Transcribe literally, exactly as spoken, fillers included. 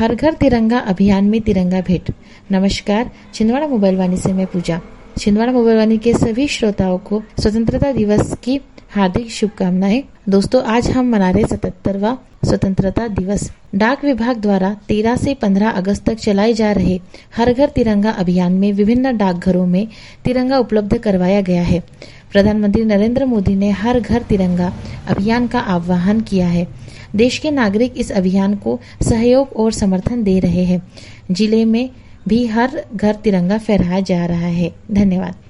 हर घर तिरंगा अभियान में तिरंगा भेंट। नमस्कार, छिंदवाड़ा मोबाइल वाणी से मैं पूजा। छिंदवाड़ा मोबाइल वाणी के सभी श्रोताओं को स्वतंत्रता दिवस की हार्दिक शुभकामनाएं। दोस्तों, आज हम मना रहे सतहत्तरवां स्वतंत्रता दिवस। डाक विभाग द्वारा तेरह से पंद्रह अगस्त तक चलाए जा रहे हर घर तिरंगा अभियान में विभिन्न डाकघरों में तिरंगा उपलब्ध करवाया गया है। प्रधानमंत्री नरेंद्र मोदी ने हर घर तिरंगा अभियान का आह्वान किया है। देश के नागरिक इस अभियान को सहयोग और समर्थन दे रहे हैं। जिले में भी हर घर तिरंगा फहराया जा रहा है। धन्यवाद।